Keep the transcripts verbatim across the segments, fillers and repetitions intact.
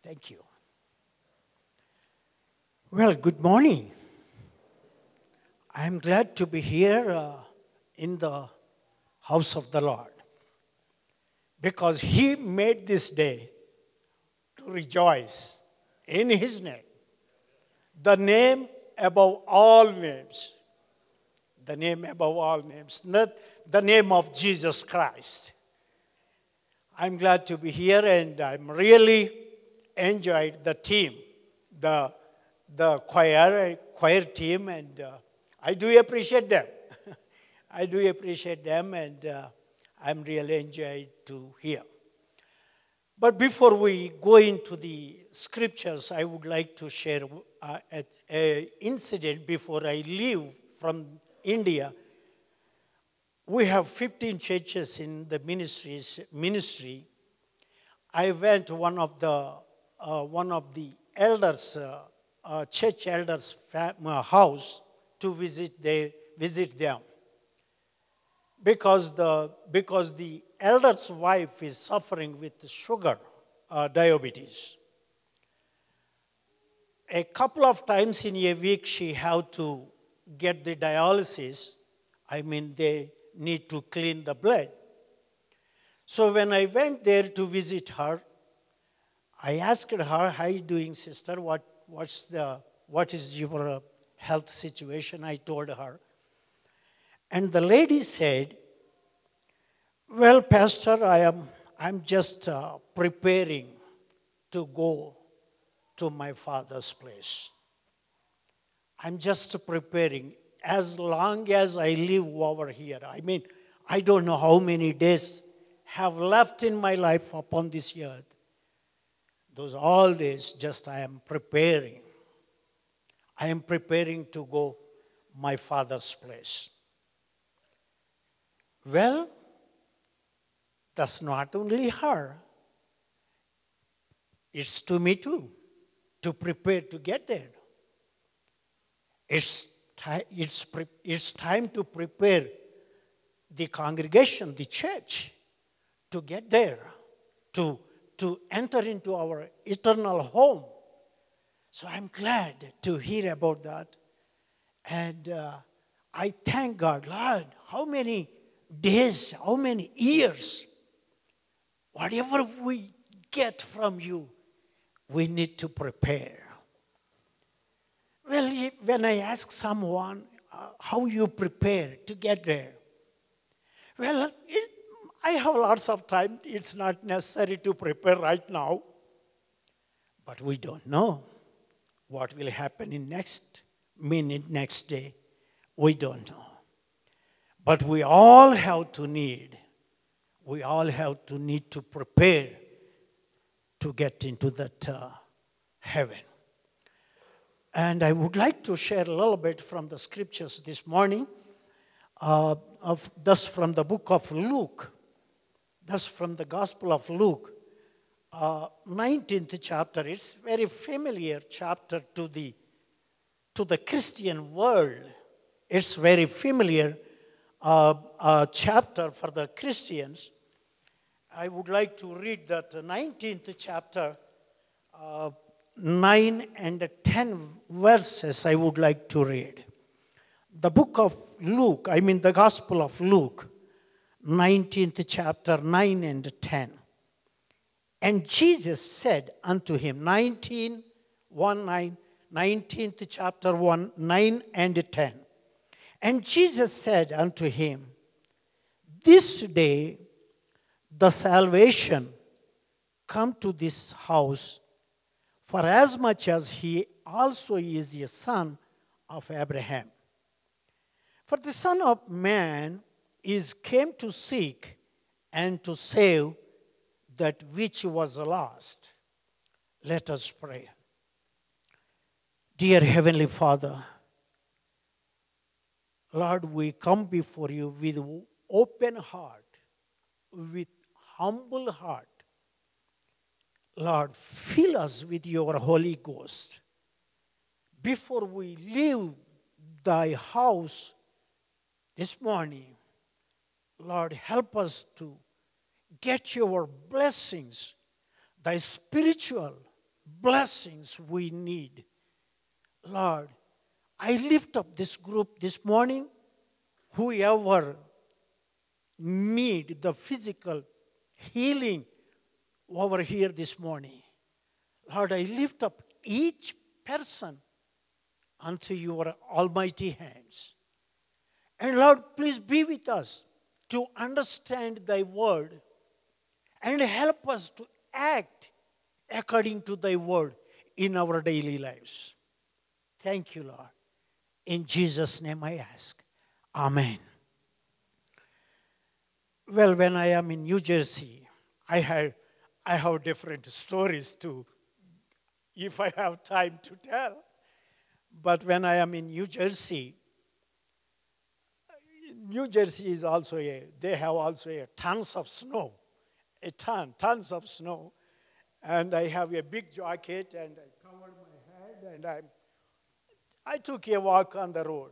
Thank you. Well, good morning. I'm glad to be here uh, in the house of the Lord because He made this day to rejoice in His name, the name above all names, the name above all names, not the name of Jesus Christ. I'm glad to be here, and I'm really enjoyed the team, the the choir choir team, and uh, I do appreciate them. I do appreciate them, and uh, I'm really enjoyed to hear. But before we go into the scriptures, I would like to share uh, an incident before I leave from India. We have fifteen churches in the ministries, ministry. I went to one of the uh, one of the elders, uh, uh, church elders' fam- uh, house to visit their, visit them because the because the elder's wife is suffering with sugar, uh, diabetes. A couple of times in a week, she have to get the dialysis. I mean, they need to clean the blood. So when I went there to visit her, I asked her, "How are you doing, sister? What what's the what is your uh, health situation?" I told her, and the lady said, "Well, Pastor, I am I'm just uh, preparing to go to my father's place. I'm just preparing. As long as I live over here, I mean, I don't know how many days have left in my life upon this earth. Those all days, just I am preparing. I am preparing to go my father's place." Well, that's not only her. It's to me too, to prepare to get there. It's, ti- it's, pre- it's time to prepare the congregation, the church, to get there, to, to enter into our eternal home. So I'm glad to hear about that. And uh, I thank God, Lord, how many days, how many years, whatever we get from you, we need to prepare. Well, when I ask someone uh, how you prepare to get there, well, it, I have lots of time. It's not necessary to prepare right now. But we don't know what will happen in next minute, next day. We don't know. But we all have to need, we all have to need to prepare to get into that uh, heaven. And I would like to share a little bit from the scriptures this morning, uh, of, thus from the book of Luke, thus from the Gospel of Luke, uh, nineteenth chapter. It's very familiar chapter to the to the Christian world. It's very familiar uh, uh, chapter for the Christians. I would like to read that nineteenth chapter, uh, nine and ten verses I would like to read. The book of Luke, I mean the Gospel of Luke, nineteenth chapter, nine and ten. And Jesus said unto him, nineteen, one, nine, nineteenth chapter, one, nine and ten. And Jesus said unto him, this day the salvation come to this house, for as much as he also is a son of Abraham. For the Son of Man is came to seek and to save that which was lost. Let us pray. Dear Heavenly Father, Lord, we come before you with open heart, with humble heart. Lord, fill us with your Holy Ghost. Before we leave thy house this morning, Lord, help us to get your blessings, thy spiritual blessings we need. Lord, I lift up this group this morning, whoever need the physical healing over here this morning. Lord, I lift up each person unto your almighty hands. And Lord, please be with us to understand thy word and help us to act according to thy word in our daily lives. Thank you, Lord. In Jesus' name I ask. Amen. Well, when I am in New Jersey, I have, I have different stories too, if I have time to tell. But when I am in New Jersey, New Jersey is also a, they have also a tons of snow, a ton, tons of snow. And I have a big jacket and I covered my head and I, I took a walk on the road.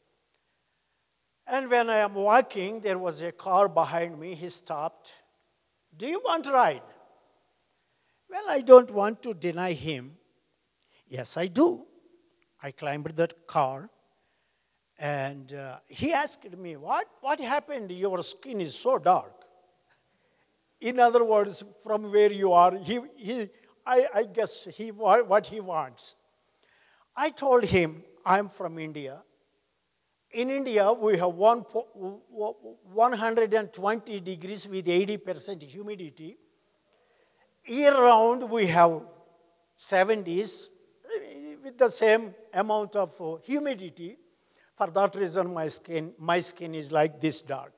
And when I am walking, there was a car behind me. He stopped. Do you want to ride? Well, I don't want to deny him. Yes, I do. I climbed that car. And uh, he asked me, what, what happened? Your skin is so dark. In other words, from where you are, he, he, I, I guess he, what he wants. I told him, I'm from India. In India, we have one, one hundred twenty degrees with eighty percent humidity. Year-round, we have seventies with the same amount of humidity. For that reason, my skin, my skin is like this dark.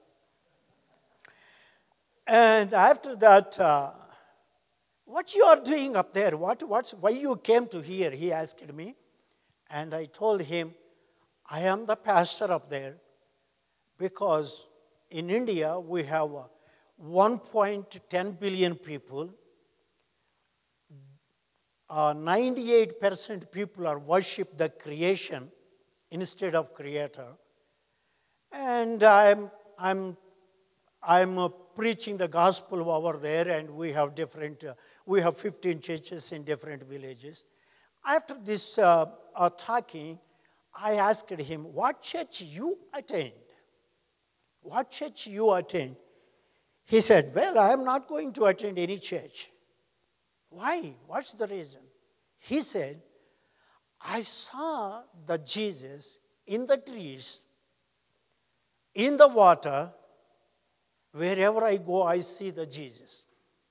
And after that, uh, what you are doing up there? What, what's, why you came to here? He asked me. And I told him, I am the pastor up there because in India we have one point one zero billion people. Uh, ninety-eight percent people are worship the creation instead of creator. And I'm, I'm, I'm uh, preaching the gospel over there, and we have different, uh, we have fifteen churches in different villages. After this uh, uh, talking, I asked him, what church you attend? What church you attend? He said, well, I am not going to attend any church. Why? What's the reason? He said, I saw the Jesus in the trees, in the water. Wherever I go, I see the Jesus.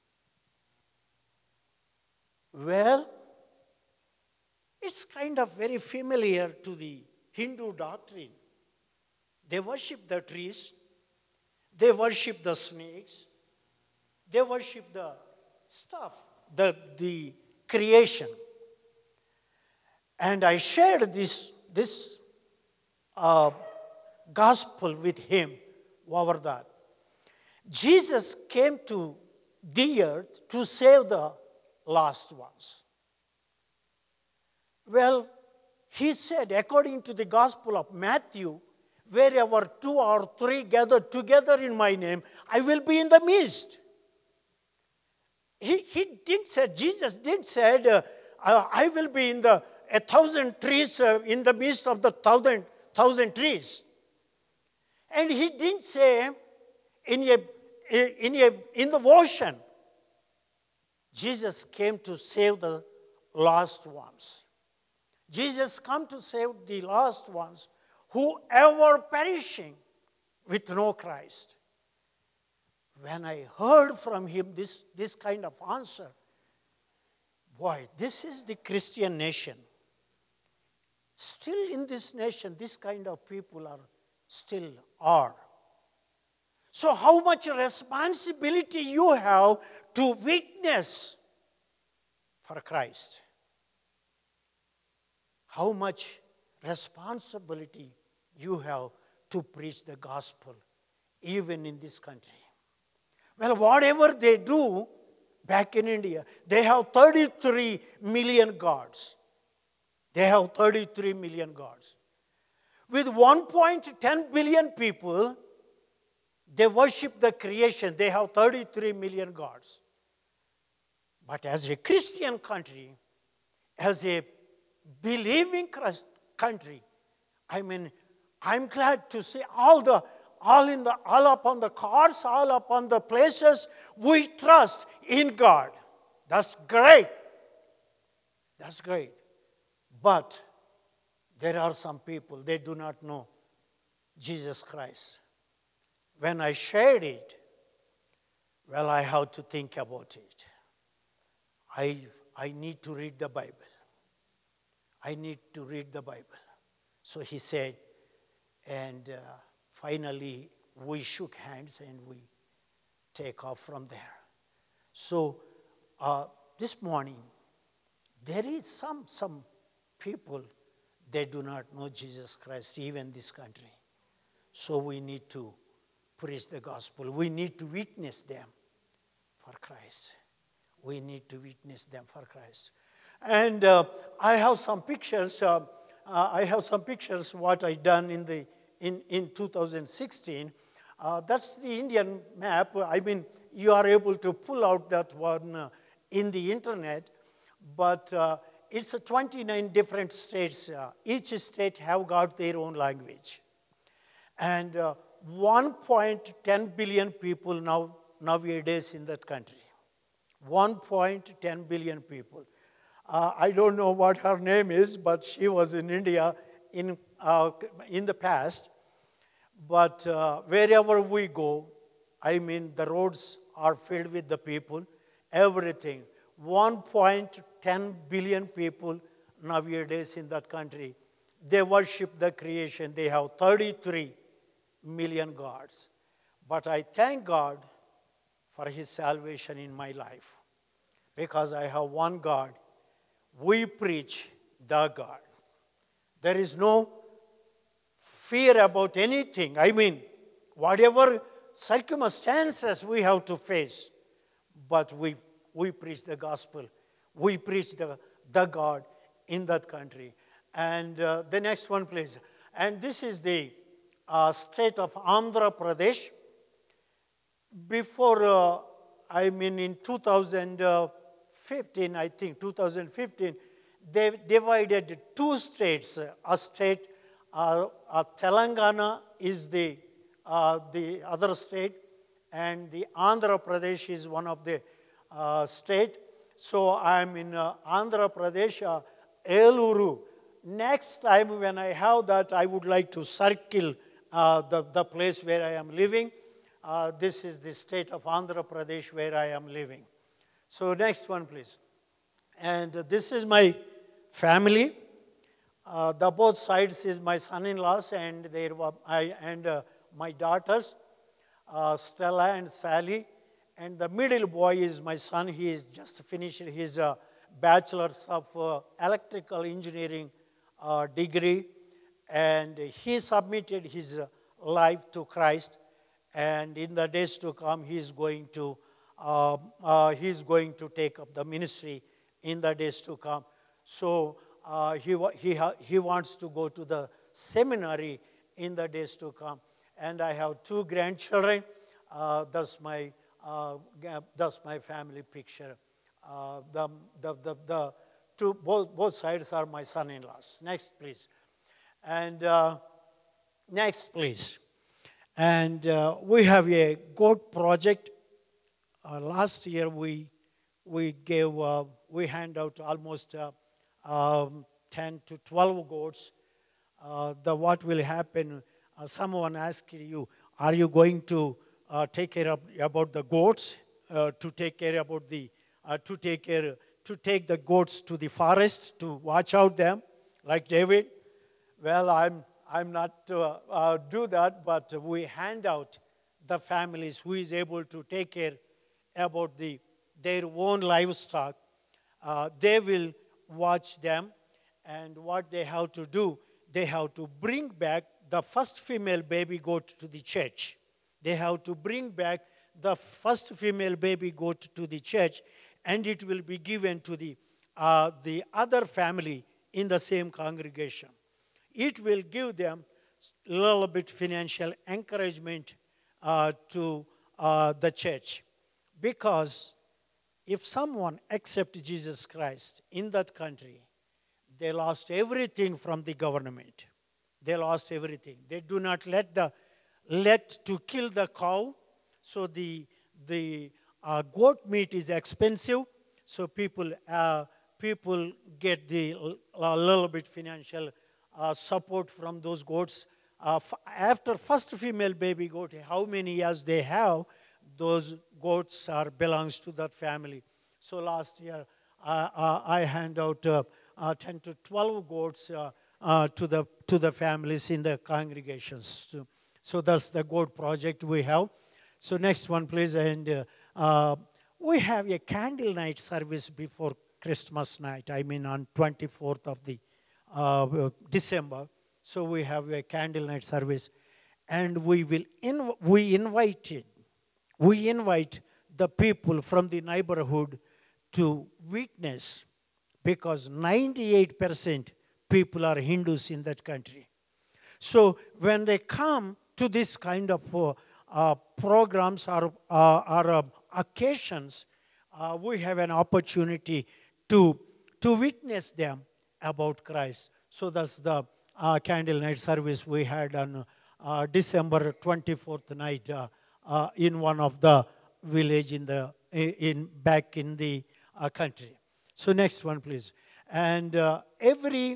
Well, it's kind of very familiar to the Hindu doctrine. They worship the trees. They worship the snakes. They worship the stuff, the, the creation. And I shared this, this uh, gospel with him over that. Jesus came to the earth to save the lost ones. Well, he said, according to the Gospel of Matthew, wherever two or three gather together in my name, I will be in the midst. He, he didn't say, Jesus didn't say, uh, I will be in the a thousand trees uh, in the midst of the thousand, thousand trees. And he didn't say in, a, in, a, in the ocean. Jesus came to save the lost ones. Jesus come to save the lost ones, whoever perishing with no Christ. When I heard from him this, this kind of answer, boy, this is the Christian nation. Still in this nation, this kind of people are still are. So how much responsibility you have to witness for Christ? How much responsibility you have to preach the gospel, even in this country. Well, whatever they do back in India, they have thirty-three million gods. They have thirty-three million gods. With one point one zero billion people, they worship the creation. They have thirty-three million gods. But as a Christian country, as a believing Christ country, I mean, I'm glad to see all the all in the all upon the cars, all upon the places we trust in God. That's great. That's great. But there are some people, they do not know Jesus Christ. When I shared it, well, I have to think about it. I, I need to read the Bible. I need to read the Bible. So he said, and uh, finally we shook hands and we take off from there. So uh, this morning, there is some, some people, they do not know Jesus Christ, even this country. So we need to preach the gospel. We need to witness them for Christ. We need to witness them for Christ. And uh, I have some pictures. Uh, uh, I have some pictures what I done in the in in two thousand sixteen. Uh, that's the Indian map. I mean, you are able to pull out that one uh, in the internet, but uh, it's a twenty-nine different states. Uh, each state have got their own language, and uh, one point one zero billion people now nowadays in that country. one point one zero billion people. Uh, I don't know what her name is, but she was in India in, uh, in the past. But uh, wherever we go, I mean, the roads are filled with the people, everything. one point one zero billion people nowadays in that country. They worship the creation. They have thirty-three million gods. But I thank God for His salvation in my life, because I have one God. We preach the God. There is no fear about anything. I mean, whatever circumstances we have to face, but we, we preach the gospel. We preach the, the God in that country. And uh, the next one, please. And this is the uh, state of Andhra Pradesh. Before, uh, I mean, in two thousand fifteen, I think, two thousand fifteen, they divided two states. A state, uh, uh, Telangana is the, uh, the other state, and the Andhra Pradesh is one of the uh, state. So I'm in uh, Andhra Pradesh, uh, Eluru. Next time when I have that, I would like to circle uh, the, the place where I am living. Uh, this is the state of Andhra Pradesh where I am living. So next one, please. And uh, this is my family. Uh, the both sides is my son-in-laws and their I and uh, my daughters, uh, Stella and Sally. And the middle boy is my son. He is just finished his uh, bachelor's of uh, electrical engineering uh, degree, and he submitted his uh, life to Christ. And in the days to come, he is going to uh, uh, he is going to take up the ministry in the days to come. So uh, he he he wants to go to the seminary in the days to come. And I have two grandchildren. Uh, that's my uh, that's my family picture. Uh, the, the the the two both both sides are my son-in-laws. Next, please. And uh, next, please. And uh, we have a goat project. Uh, last year we we gave uh, we hand out almost uh, um, ten to twelve goats. Uh, the what will happen? Uh, someone asked you, are you going to uh, take care of about the goats? Uh, to take care about the uh, to take care to take the goats to the forest to watch out them, like David. Well, I'm. I'm not to uh, uh, do that, but we hand out the families who is able to take care about the their own livestock. Uh, they will watch them, and what they have to do, they have to bring back the first female baby goat to the church. They have to bring back the first female baby goat to the church, and it will be given to the uh, the other family in the same congregation. It will give them a little bit financial encouragement uh, to uh, the church, because if someone accepts Jesus Christ in that country, they lost everything from the government. They lost everything. They do not let the let to kill the cow, so the the uh, goat meat is expensive. So people uh, people get the a little bit financial uh, support from those goats. Uh, f- after first female baby goat, how many years they have, those goats are belongs to that family. So last year uh, uh, I hand out uh, uh, ten to twelve goats uh, uh, to the to the families in the congregations. So, so that's the goat project we have. So next one, please. And uh, uh, we have a candle night service before Christmas night. I mean on twenty-fourth of the uh, December. So we have a candle night service, and we will in, we invited we invite the people from the neighborhood to witness, because ninety-eight percent people are Hindus in that country. So when they come to this kind of uh, uh, programs or, uh, or uh, occasions, uh, we have an opportunity to, to witness them about Christ. So that's the uh, candle night service we had on uh, December twenty-fourth night uh, uh, in one of the village in the in back in the uh, country. So next one, please. And uh, every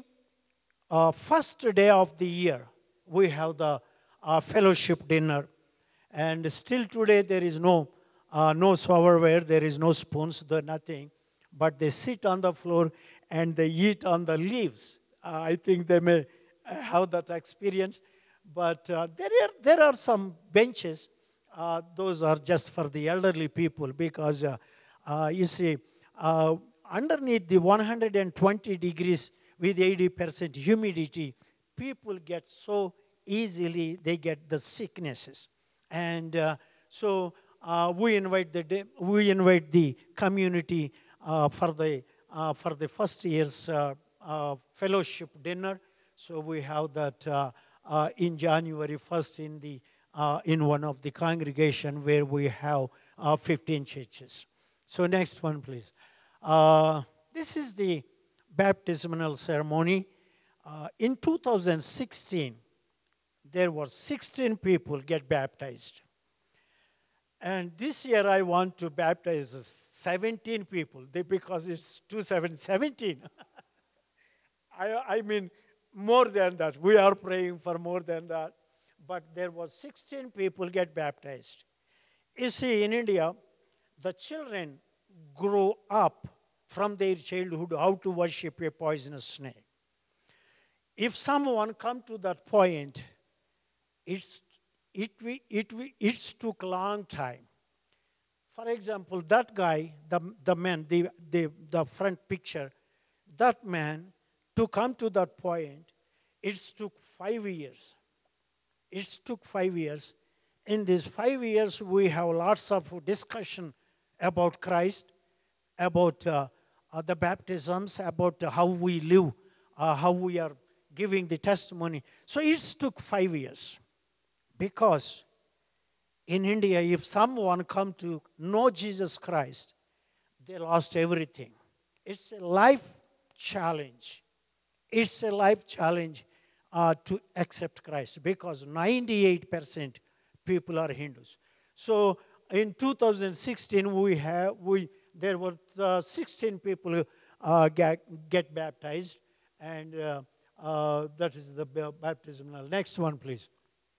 uh, first day of the year, we have the uh, fellowship dinner. And still today, there is no uh, no silverware, there is no spoons, there nothing. But they sit on the floor and they eat on the leaves. Uh, I think they may have that experience. But uh, there are there are some benches. Uh, those are just for the elderly people, because uh, uh, you see, uh, underneath the one hundred twenty degrees with eighty percent humidity, people get so easily, they get the sicknesses. And uh, so uh, we invite the de- we invite the community uh, for the uh, for the first year's uh, uh, fellowship dinner. So we have that uh, uh, in January first in the uh, in one of the congregation where we have uh, fifteen churches. So next one, please. Uh, this is the baptismal ceremony. Uh, in two thousand sixteen, there were sixteen people get baptized. And this year I want to baptize seventeen people, they, because it's two thousand seventeen. I, I mean, more than that. We are praying for more than that. But there was sixteen people get baptized. You see, in India, the children grow up from their childhood how to worship a poisonous snake. If someone come to that point, it's, it, it, it, it took a long time. For example, that guy, the, the man, the, the, the front picture, that man, to come to that point, it took five years. It took five years. In these five years, we have lots of discussion about Christ, about uh, uh, the baptisms, about uh, how we live, uh, how we are giving the testimony. So it took five years. Because in India, if someone come to know Jesus Christ, they lost everything. It's a life challenge. It's a life challenge uh, to accept Christ, because ninety-eight percent people are Hindus. So in two thousand sixteen, we have we there were uh, sixteen people uh, get, get baptized, and uh, uh, that is the baptismal. Next one, please.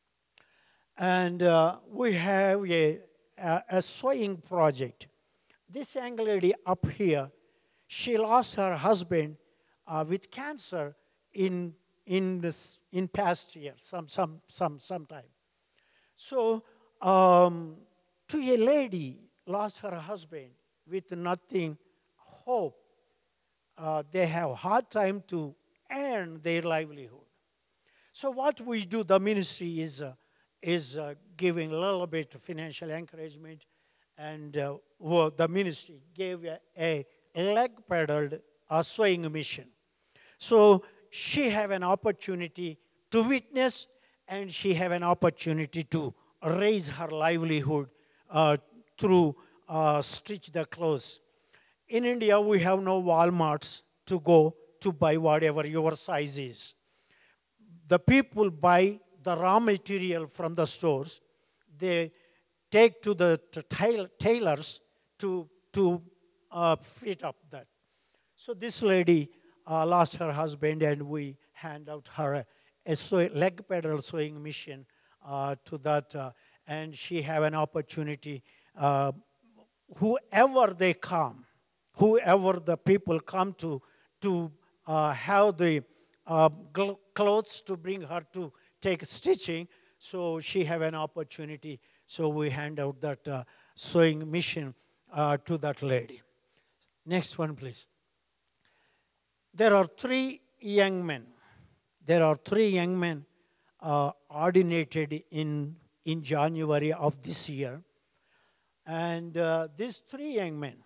And uh, we have a, a, a sewing project. This young lady up here, she lost her husband uh, with cancer in in this in past year, some some some sometime. So um, to a lady lost her husband with nothing hope, uh, they have hard time to earn their livelihood. So what we do, the ministry is. Uh, is uh, giving a little bit of financial encouragement, and uh, well, the ministry gave a, a leg-pedaled uh, sewing mission. So she have an opportunity to witness, and she have an opportunity to raise her livelihood uh, through uh, stitch the clothes. In India, we have no Walmarts to go to buy whatever your size is. The people buy the raw material from the stores. They take to the to tail, tailors to, to uh, fit up that. So this lady uh, lost her husband, and we hand out her a, a sew, leg pedal sewing machine uh, to that, uh, and she have an opportunity. Uh, whoever they come, whoever the people come to, to uh, have the uh, gl- clothes to bring her to take stitching, so she have an opportunity. So we hand out that uh, sewing machine uh, to that lady. Next one, please. There are three young men. There are three young men uh, ordinated in, in January of this year. And uh, these three young men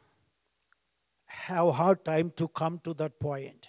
have a hard time to come to that point.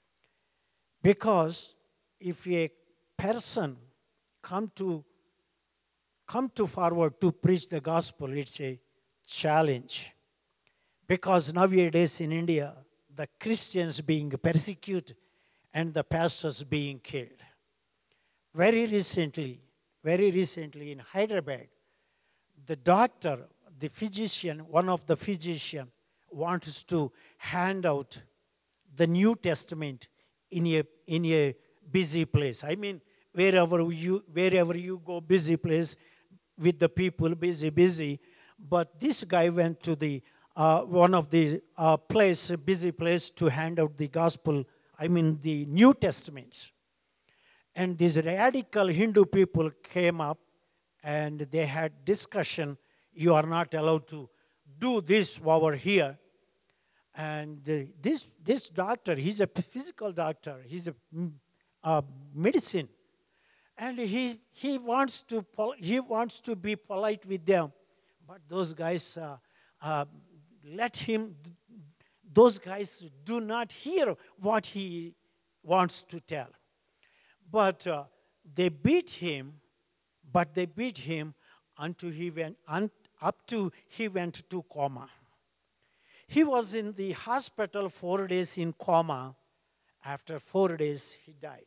Because if a person come to come to forward to preach the gospel, it's a challenge. Because nowadays in India, the Christians being persecuted and the pastors being killed. Very recently, very recently in Hyderabad, the doctor, the physician, one of the physician wants to hand out the New Testament in a, in a busy place. I mean, wherever you, wherever you go, busy place with the people, busy, busy. But this guy went to the uh, one of the uh, place, busy place to hand out the gospel, I mean the New Testaments. And these radical Hindu people came up and they had discussion. You are not allowed to do this over here. And uh, this, this doctor, he's a physical doctor. He's a uh, medicine. And he, he, wants to, he wants to be polite with them. But those guys uh, uh, let him, those guys do not hear what he wants to tell. But uh, they beat him, but they beat him until he went, un, up to he went to coma. He was in the hospital four days in coma. After four days, he died.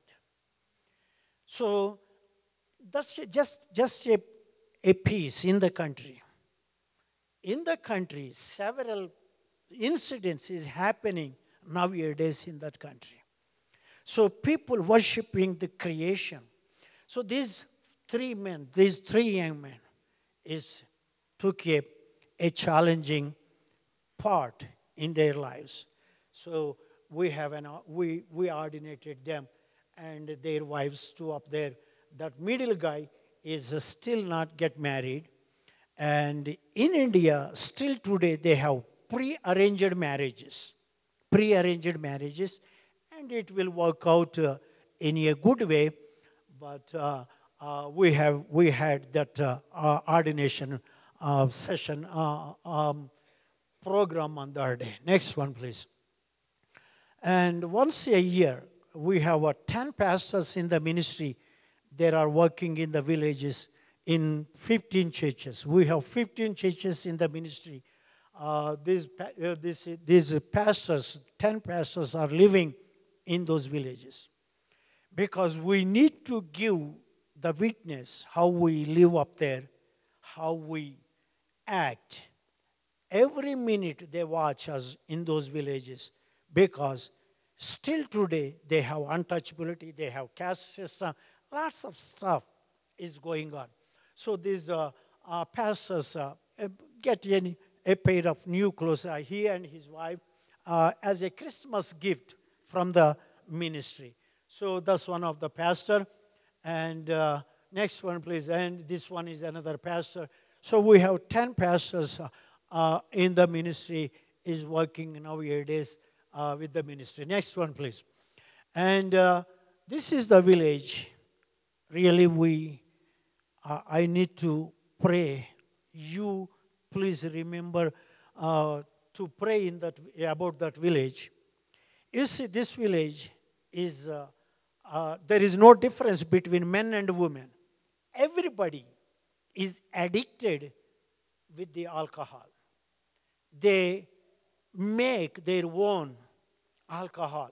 So that's just, just a, a piece in the country. In the country, several incidents is happening nowadays in that country. So people worshiping the creation. So these three men, these three young men, is took a, a challenging part in their lives. So we have an we we ordinated them and their wives too up there. That middle guy is still not get married. And in India, still today, they have pre-arranged marriages. Pre-arranged marriages. And it will work out uh, in a good way. But uh, uh, we have we had that uh, uh, ordination uh, session uh, um, program on the other day. Next one, please. And once a year, we have uh, ten pastors in the ministry. They are working in the villages in fifteen churches. We have fifteen churches in the ministry. Uh, these, uh, these, these pastors, ten pastors are living in those villages. Because we need to give the witness how we live up there, how we act. Every minute they watch us in those villages because still today they have untouchability, they have caste system, lots of stuff is going on. So these uh, uh, pastors uh, get any, a pair of new clothes, uh, he and his wife, uh, as a Christmas gift from the ministry. So that's one of the pastor. And uh, next one, please. And this one is another pastor. So we have ten pastors uh, uh, in the ministry is working nowadays uh, with the ministry. Next one, please. And uh, this is the village. Really, we, uh, I need to pray. You please remember uh, to pray in that about that village. You see, this village is, uh, uh, there is no difference between men and women. Everybody is addicted with the alcohol. They make their own alcohol.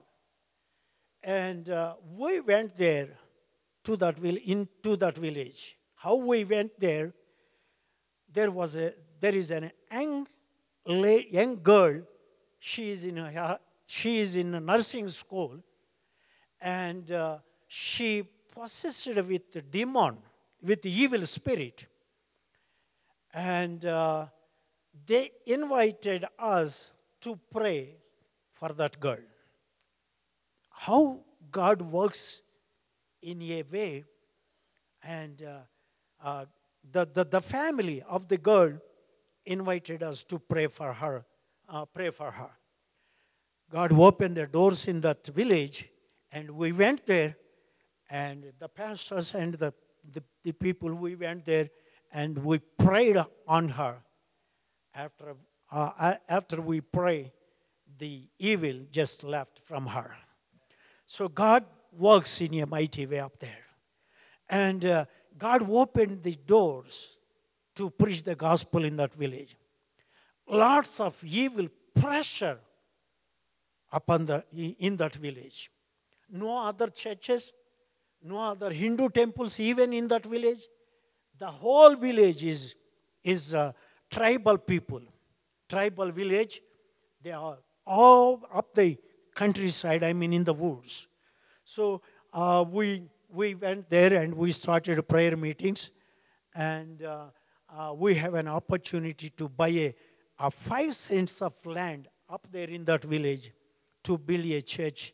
And uh, we went there to that vil- into that village. How we went there, there was a there is an young la- young girl. She is in a, she is in a nursing school, and uh, she possessed with the demon, with the evil spirit. And uh, they invited us to pray for that girl. How God works in a way, and uh, uh, the, the, the family of the girl invited us to pray for her, uh, pray for her. God opened the doors in that village, and we went there, and the pastors and the, the, the people, we went there, and we prayed on her. After, uh, after we prayed, the evil just left from her. So God works in a mighty way up there. And uh, God opened the doors to preach the gospel in that village. Lots of evil pressure upon the, in that village. No other churches, no other Hindu temples even in that village. The whole village is, is uh, tribal people, tribal village. They are all up the countryside, I mean in the woods. So uh, we, we went there and we started prayer meetings. And uh, uh, we have an opportunity to buy a, a five cents of land up there in that village to build a church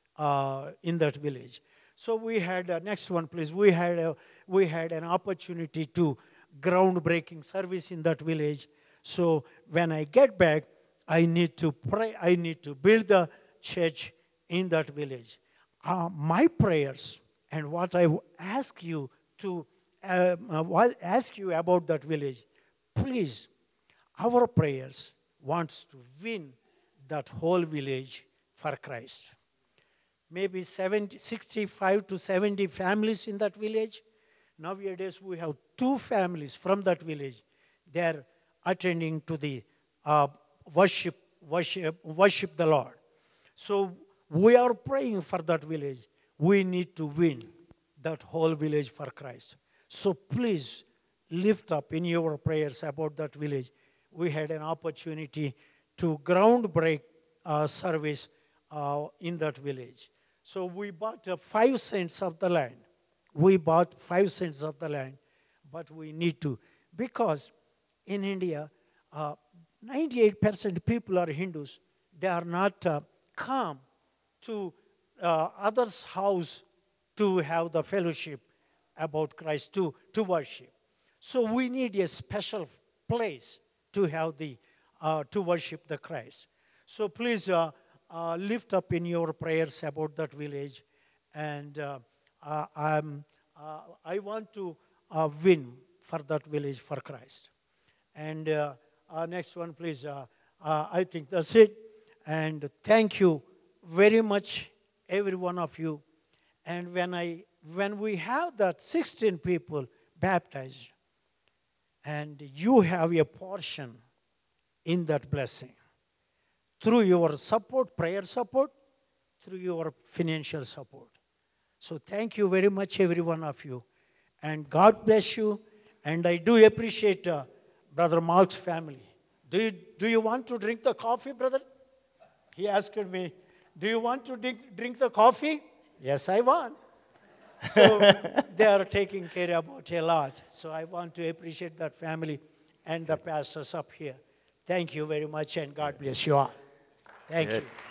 uh, in that village. So we had, uh, next one please, we had, a, we had an opportunity to groundbreaking service in that village. So when I get back, I need to pray, I need to build the church in that village. Uh, my prayers and what I ask you to, uh, uh, ask you about that village, please, our prayers wants to win that whole village for Christ. Maybe seventy, sixty-five to seventy families in that village. Nowadays, we have two families from that village. They are attending to the uh, worship, worship, worship the Lord. So we are praying for that village. We need to win that whole village for Christ. So please lift up in your prayers about that village. We had an opportunity to ground break uh, service uh, in that village. So we bought uh, five cents of the land. We bought five cents of the land, but we need to, because in India, uh, ninety-eight percent people are Hindus. They are not uh, come to uh, others' house to have the fellowship about Christ, to, to worship. So we need a special place to have the, uh, to worship the Christ. So please uh, uh, lift up in your prayers about that village. And uh, uh, I'm, uh, I want to uh, win for that village for Christ. And uh, uh, next one, please. Uh, uh, I think that's it. And thank you very much, every one of you. And when I, when we have that sixteen people baptized, and you have a portion in that blessing, through your support, prayer support, through your financial support. So thank you very much, every one of you. And God bless you. And I do appreciate uh, Brother Mark's family. Do you, do you want to drink the coffee, brother? He asked me, do you want to drink, drink the coffee? Yes, I want. So they are taking care about a lot. So I want to appreciate that family and the pastors up here. Thank you very much, and God bless you all. Thank Good. you.